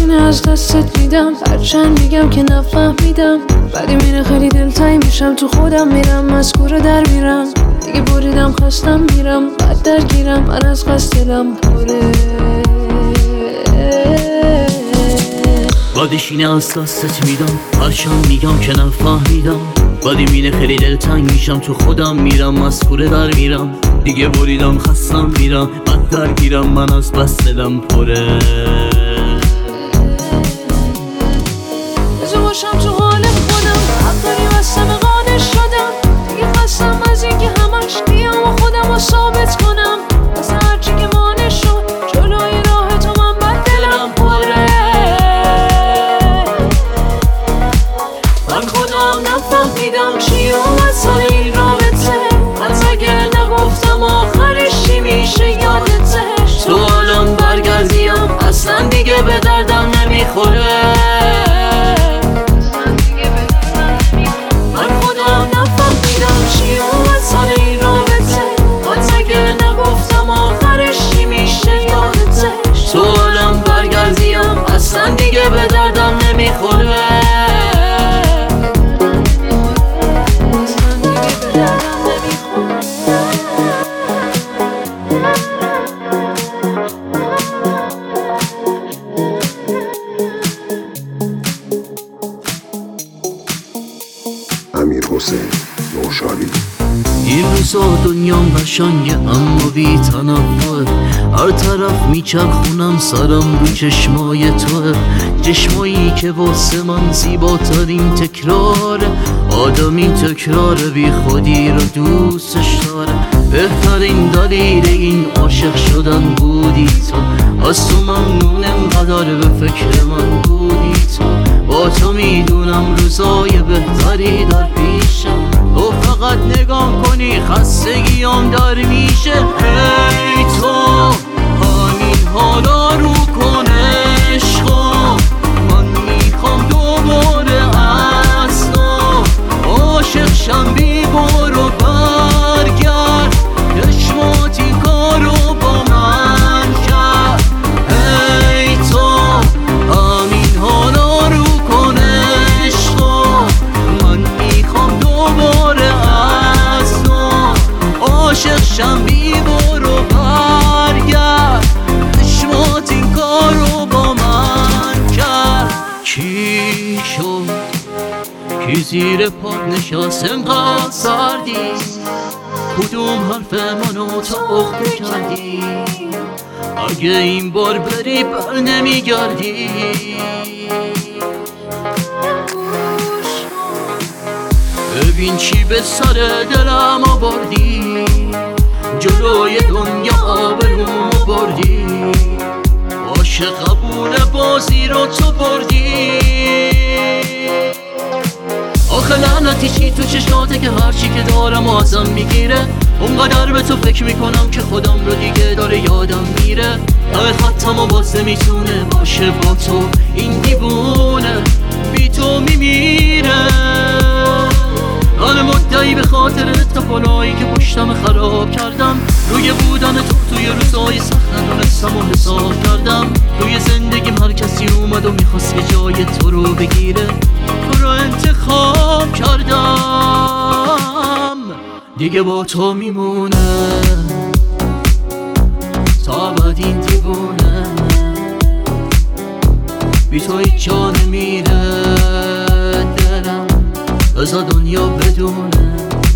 سینه از دستت میدم، هرچند میگم که نفهمیدم. بعدی میره خیلی دلتنگ میشم، تو خودم میرم از کوره در میرم. دیگه بریدم خستم میرم، بعد درگیرم من از قصد دلم پره. بعدی سینه از دستت میدم، هرچند میگم که نفهمیدم. بعدی میره خیلی دلتنگ میشم، تو خودم میرم از کوره در میرم. دیگه بریدم خستم میرم، بعد درگیرم من از بس دلم پره. بذار باشم تو حال خودم، حق داری بستم قانع شدم. دیگه خستم از این که همش بیام و خودم رو ثابت کنم. از هرچی که مانع شد جلوی راه تو من بد دلم پره. من خودم نفهمیدم چی اومد سر این رابطه. حتی اگر نگفتم آخرش چی میشه یادته. تو الان برگردیم اصلا دیگه به دردم نمیخوره. من خودم نفهمیدم چی اومد سر این رابطه. حتی اگر نگفتم آخرش چی میشه یادته. تو الان برگردیم اصلا دیگه به دردم نمیخوره. امیرحسین نوشاری. این روزا دنیام قشنگه اما بی تنوعه. هر طرف میچرخونم سرم رو چشمای توه. چشمایی که واسه من زیباترین تکراره. آدمی تکرار بی خودی رو دوستش داره. بهترین دلیل این عاشق شدن بودی تو. از تو ممنون انقدر به فکر من بودی تو. با تو میدونم روزای بهتری در پیشم. تو فقط نگاه کنی خستگیام در میشه. ای تو همین حالا رو کن عشقا. من میخوام دوباره از تو عاشق شم. بی برو برگرد چشمات این کارو با من کرد. ای تو همین حالا رو کن عشقا. من میخوام دوباره از تو عاشق شم. بی برو برگرد چشمات این کارو با من کرد. چی شد کی زیر پات نشست انقدر سردی؟ کدوم حرف منو تو اخته کردی؟ اگه این بار بری بر نمیگردی. ببین چی به سر دلم آوردی. جلوی دنیا آبرومو بردی. عاشق قبول بازی رو تو بردی. آخه لعنتی چی تو چشماته که هرچی که دارم و ازم میگیره. اونقدر به تو فکر میکنم که خودم رو دیگه داره یادم میره. ته خطم و باز نمیتونه باشه با تو این دیوونه. بی تو میمیره. من مدعی به خاطر اتفاقایی که پشتم خراب کردم. روی بودن تو توی روزای سخت ندونستم و حساب کردم. توی زندگیم هر کسی اومد و میخواست که جای تو رو بگیره. تو رو انتخاب کردم دیگه با تو میمونه. تا بعد این دیوونه بی تو هیچ جا نمیره دلم. بذار دنیا بدونه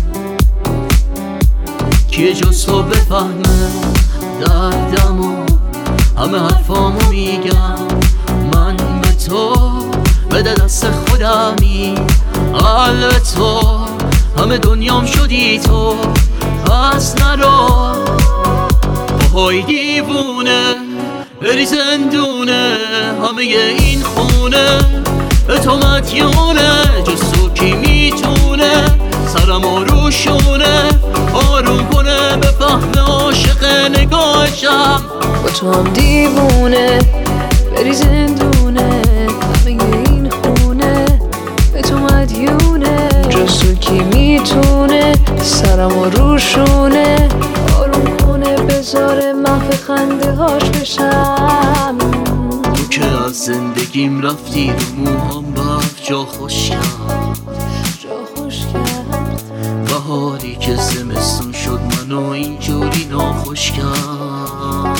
کیه جز تو بفهمه دردمو. همه حرفامو میگم من به تو، بده دست خودمی. قلب تو همه دنیام شدی تو. پس نرو پاهای دیوونه بری زندونه. همه این خونه به تو مدیونه. جز تو کی میتونه سرمو روشونه. آروم کنه به فهم عاشق نگاهشم. با تو هم دیوونه بری زندونه. همه این خونه به تو مدیونه. جز تو کی میتونه سرمو روشونه. آروم کنه بذاره محو خنده هاش بشم. تو که از زندگیم رفتی رو موهام برف جا خوش کرد بهاری که زمستون شد منو اینجوری ناخوش کرد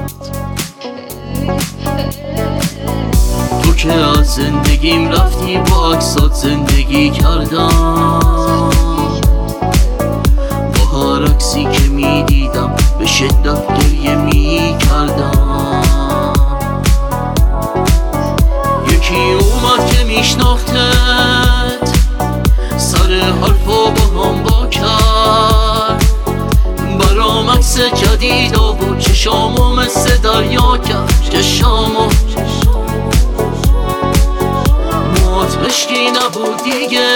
تو که از زندگیم رفتی با عکسات زندگی کردم با هر عکسی که میدیدم به شدت گریه میکردم یکی اومد که میشناختت سر حرفا با هم با کرد برام عکس جدید آورد چشامو مثل دریا کرد چشامو مشکی نبود دیگه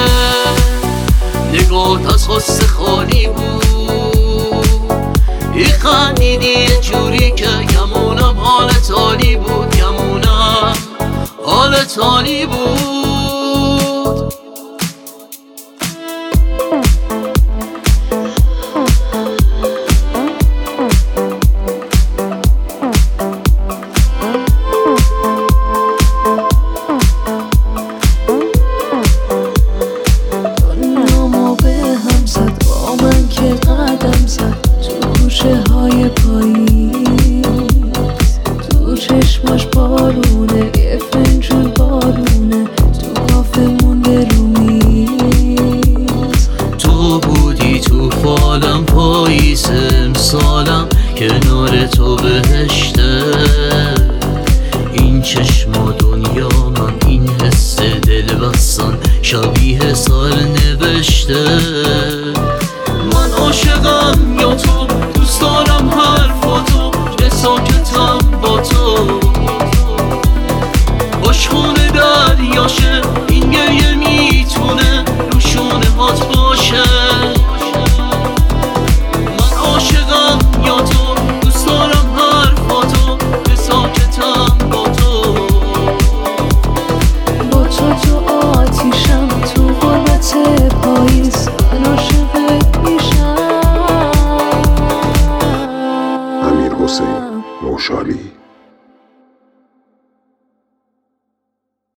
نگات از حس خالی بود خندیدی یه جوری که گمونم حالت عالی بود گمونم حالت عالی بود های پاییز تو چشماش بارونه یه فنجون بارونه تو کافه مونده رو میز تو بودی تو فالم پاییز امسالم کنار تو بهشته این چشم و دنیا من این حس دلبستان شبیه سال نوشته من عاشقم